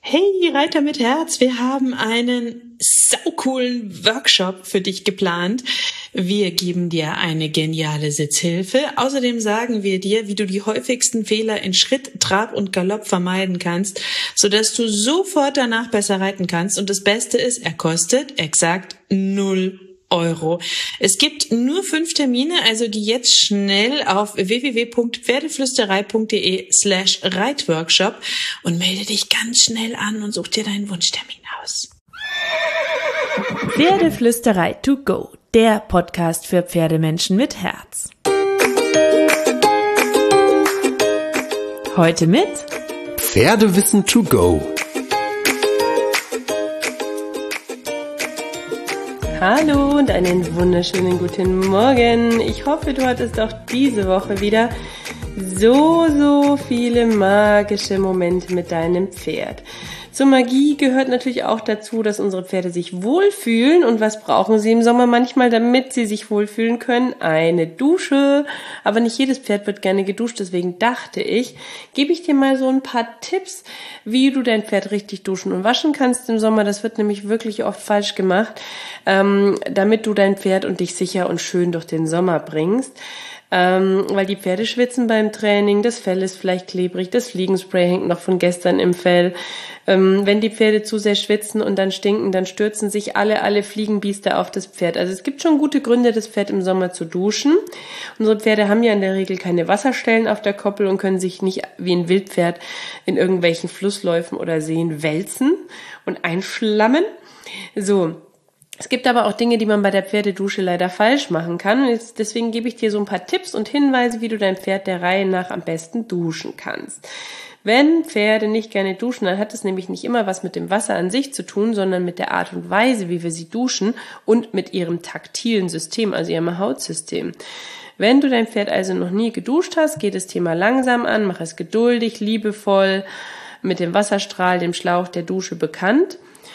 Hey Reiter mit Herz, wir haben einen saucoolen Workshop für dich geplant. Wir geben dir eine geniale Sitzhilfe. Außerdem sagen wir dir, wie du die häufigsten Fehler in Schritt, Trab und Galopp vermeiden kannst, sodass du sofort danach besser reiten kannst. Und das Beste ist, er kostet exakt 0 Euro. Es gibt nur 5 Termine, also geh jetzt schnell auf www.pferdeflüsterei.de/Reitworkshop und melde dich ganz schnell an und such dir deinen Wunschtermin aus. Pferdeflüsterei to go, der Podcast für Pferdemenschen mit Herz. Heute mit Pferdewissen to go. Hallo und einen wunderschönen guten Morgen. Ich hoffe, du hattest auch diese Woche wieder so viele magische Momente mit deinem Pferd. Zur Magie gehört natürlich auch dazu, dass unsere Pferde sich wohlfühlen. Und was brauchen sie im Sommer manchmal, damit sie sich wohlfühlen können? Eine Dusche. Aber nicht jedes Pferd wird gerne geduscht. Deswegen dachte ich, gebe ich dir mal so ein paar Tipps, wie du dein Pferd richtig duschen und waschen kannst im Sommer. Das wird nämlich wirklich oft falsch gemacht, damit du dein Pferd und dich sicher und schön durch den Sommer bringst. Weil die Pferde schwitzen beim Training, das Fell ist vielleicht klebrig, das Fliegenspray hängt noch von gestern im Fell. Wenn die Pferde zu sehr schwitzen und dann stinken, dann stürzen sich alle Fliegenbiester auf das Pferd. Also es gibt schon gute Gründe, das Pferd im Sommer zu duschen. Unsere Pferde haben ja in der Regel keine Wasserstellen auf der Koppel und können sich nicht wie ein Wildpferd in irgendwelchen Flussläufen oder Seen wälzen und einschlammen. So. Es gibt aber auch Dinge, die man bei der Pferdedusche leider falsch machen kann. Und deswegen gebe ich dir so ein paar Tipps und Hinweise, wie du dein Pferd der Reihe nach am besten duschen kannst. Wenn Pferde nicht gerne duschen, dann hat es nämlich nicht immer was mit dem Wasser an sich zu tun, sondern mit der Art und Weise, wie wir sie duschen und mit ihrem taktilen System, also ihrem Hautsystem. Wenn du dein Pferd also noch nie geduscht hast, geh das Thema langsam an, mach es geduldig, liebevoll, mit dem Wasserstrahl, dem Schlauch der Dusche bekannt.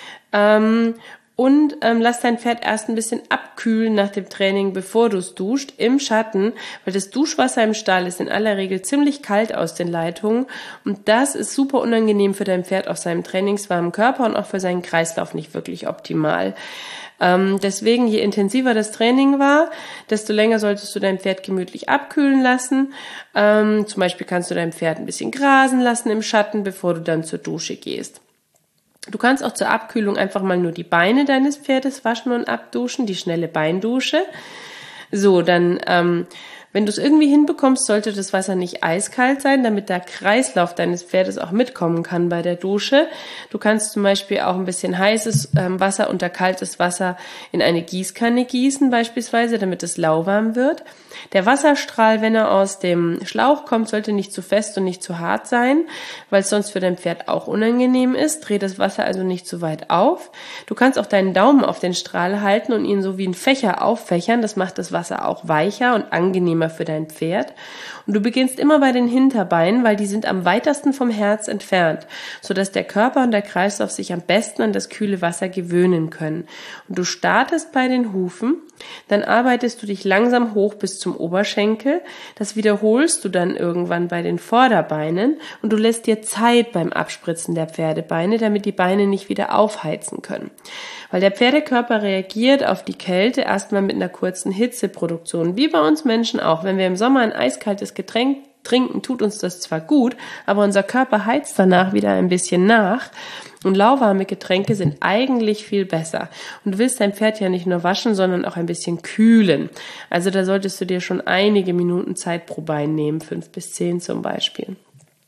Und lass dein Pferd erst ein bisschen abkühlen nach dem Training, bevor du es duscht, im Schatten, weil das Duschwasser im Stall ist in aller Regel ziemlich kalt aus den Leitungen und das ist super unangenehm für dein Pferd auf seinem trainingswarmen Körper und auch für seinen Kreislauf nicht wirklich optimal. Deswegen, je intensiver das Training war, desto länger solltest du dein Pferd gemütlich abkühlen lassen. Zum Beispiel kannst du dein Pferd ein bisschen grasen lassen im Schatten, bevor du dann zur Dusche gehst. Du kannst auch zur Abkühlung einfach mal nur die Beine deines Pferdes waschen und abduschen, die schnelle Beindusche. So, dann, wenn du es irgendwie hinbekommst, sollte das Wasser nicht eiskalt sein, damit der Kreislauf deines Pferdes auch mitkommen kann bei der Dusche. Du kannst zum Beispiel auch ein bisschen heißes Wasser unter kaltes Wasser in eine Gießkanne gießen beispielsweise, damit es lauwarm wird. Der Wasserstrahl, wenn er aus dem Schlauch kommt, sollte nicht zu fest und nicht zu hart sein, weil es sonst für dein Pferd auch unangenehm ist. Dreh das Wasser also nicht zu weit auf. Du kannst auch deinen Daumen auf den Strahl halten und ihn so wie ein Fächer auffächern. Das macht das Wasser auch weicher und angenehmer für dein Pferd. Und du beginnst immer bei den Hinterbeinen, weil die sind am weitesten vom Herz entfernt, sodass der Körper und der Kreislauf sich am besten an das kühle Wasser gewöhnen können. Und du startest bei den Hufen, dann arbeitest du dich langsam hoch bis zum Oberschenkel. Das wiederholst du dann irgendwann bei den Vorderbeinen und du lässt dir Zeit beim Abspritzen der Pferdebeine, damit die Beine nicht wieder aufheizen können. Weil der Pferdekörper reagiert auf die Kälte erstmal mit einer kurzen Hitzeproduktion, wie bei uns Menschen auch. Wenn wir im Sommer ein eiskaltes Getränk trinken, tut uns das zwar gut, aber unser Körper heizt danach wieder ein bisschen nach. Und lauwarme Getränke sind eigentlich viel besser. Und du willst dein Pferd ja nicht nur waschen, sondern auch ein bisschen kühlen. Also da solltest du dir schon einige Minuten Zeit pro Bein nehmen, 5 bis 10 zum Beispiel.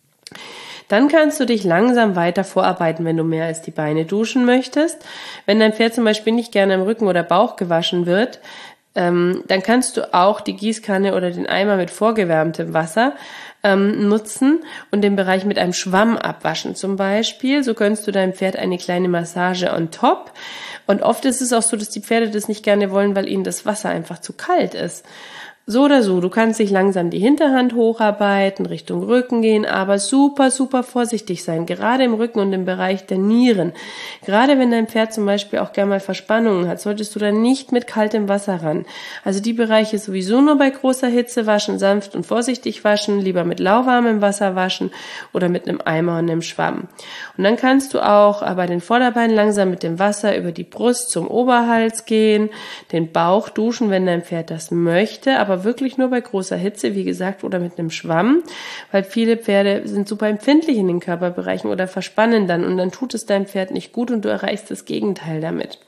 Dann kannst du dich langsam weiter vorarbeiten, wenn du mehr als die Beine duschen möchtest. Wenn dein Pferd zum Beispiel nicht gerne im Rücken oder Bauch gewaschen wird, dann kannst du auch die Gießkanne oder den Eimer mit vorgewärmtem Wasser nutzen und den Bereich mit einem Schwamm abwaschen zum Beispiel. So gönnst du deinem Pferd eine kleine Massage on top. Und oft ist es auch so, dass die Pferde das nicht gerne wollen, weil ihnen das Wasser einfach zu kalt ist. So oder so, du kannst dich langsam die Hinterhand hocharbeiten, Richtung Rücken gehen, aber super, super vorsichtig sein, gerade im Rücken und im Bereich der Nieren. Gerade wenn dein Pferd zum Beispiel auch gerne mal Verspannungen hat, solltest du da nicht mit kaltem Wasser ran. Also die Bereiche sowieso nur bei großer Hitze waschen, sanft und vorsichtig waschen, lieber mit lauwarmem Wasser waschen oder mit einem Eimer und einem Schwamm. Und dann kannst du auch bei den Vorderbeinen langsam mit dem Wasser über die Brust zum Oberhals gehen, den Bauch duschen, wenn dein Pferd das möchte, aber wirklich nur bei großer Hitze, wie gesagt, oder mit einem Schwamm, weil viele Pferde sind super empfindlich in den Körperbereichen oder verspannen dann und dann tut es deinem Pferd nicht gut und du erreichst das Gegenteil damit.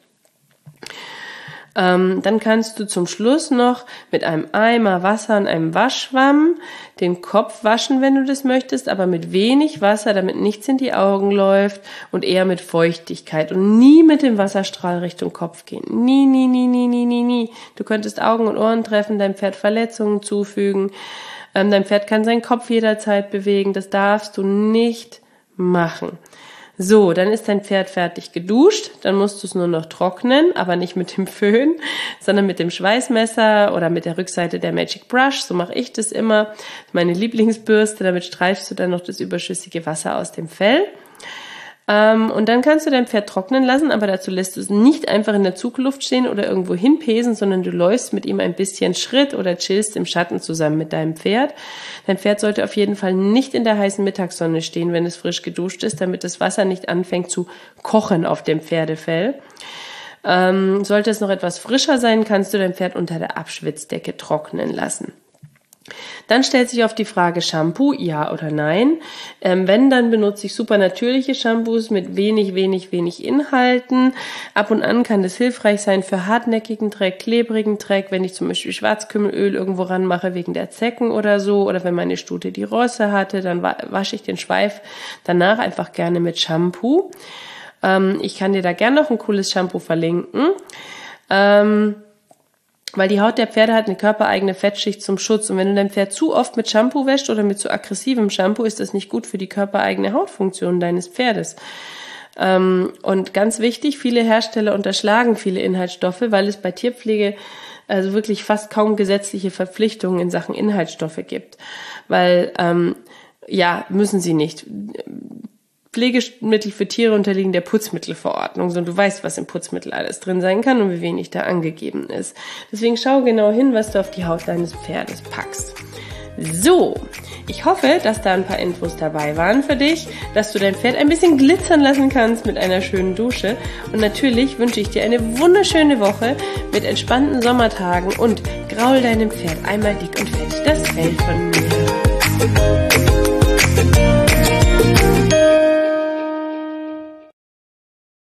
Dann kannst du zum Schluss noch mit einem Eimer Wasser und einem Waschschwamm den Kopf waschen, wenn du das möchtest, aber mit wenig Wasser, damit nichts in die Augen läuft und eher mit Feuchtigkeit und nie mit dem Wasserstrahl Richtung Kopf gehen. Nie, nie, nie, nie, nie, nie, nie. Du könntest Augen und Ohren treffen, deinem Pferd Verletzungen zufügen. Dein Pferd kann seinen Kopf jederzeit bewegen. Das darfst du nicht machen. So, dann ist dein Pferd fertig geduscht, dann musst du es nur noch trocknen, aber nicht mit dem Föhn, sondern mit dem Schweißmesser oder mit der Rückseite der Magic Brush, so mache ich das immer, meine Lieblingsbürste, damit streifst du dann noch das überschüssige Wasser aus dem Fell. Und dann kannst du dein Pferd trocknen lassen, aber dazu lässt du es nicht einfach in der Zugluft stehen oder irgendwo hinpesen, sondern du läufst mit ihm ein bisschen Schritt oder chillst im Schatten zusammen mit deinem Pferd. Dein Pferd sollte auf jeden Fall nicht in der heißen Mittagssonne stehen, wenn es frisch geduscht ist, damit das Wasser nicht anfängt zu kochen auf dem Pferdefell. Sollte es noch etwas frischer sein, kannst du dein Pferd unter der Abschwitzdecke trocknen lassen. Dann stellt sich oft die Frage Shampoo, ja oder nein. Wenn, dann benutze ich super natürliche Shampoos mit wenig Inhalten. Ab und an kann das hilfreich sein für hartnäckigen Dreck, klebrigen Dreck, wenn ich zum Beispiel Schwarzkümmelöl irgendwo ranmache wegen der Zecken oder so, oder wenn meine Stute die Rosse hatte, dann wasche ich den Schweif danach einfach gerne mit Shampoo. Ich kann dir da gerne noch ein cooles Shampoo verlinken. Weil die Haut der Pferde hat eine körpereigene Fettschicht zum Schutz. Und wenn du dein Pferd zu oft mit Shampoo wäschst oder mit zu aggressivem Shampoo, ist das nicht gut für die körpereigene Hautfunktion deines Pferdes. Und ganz wichtig, viele Hersteller unterschlagen viele Inhaltsstoffe, weil es bei Tierpflege also wirklich fast kaum gesetzliche Verpflichtungen in Sachen Inhaltsstoffe gibt. Weil, müssen sie nicht. Pflegemittel für Tiere unterliegen der Putzmittelverordnung, so du weißt, was im Putzmittel alles drin sein kann und wie wenig da angegeben ist. Deswegen schau genau hin, was du auf die Haut deines Pferdes packst. So, ich hoffe, dass da ein paar Infos dabei waren für dich, dass du dein Pferd ein bisschen glitzern lassen kannst mit einer schönen Dusche. Und natürlich wünsche ich dir eine wunderschöne Woche mit entspannten Sommertagen und graul deinem Pferd einmal dick und fett das Fell von mir.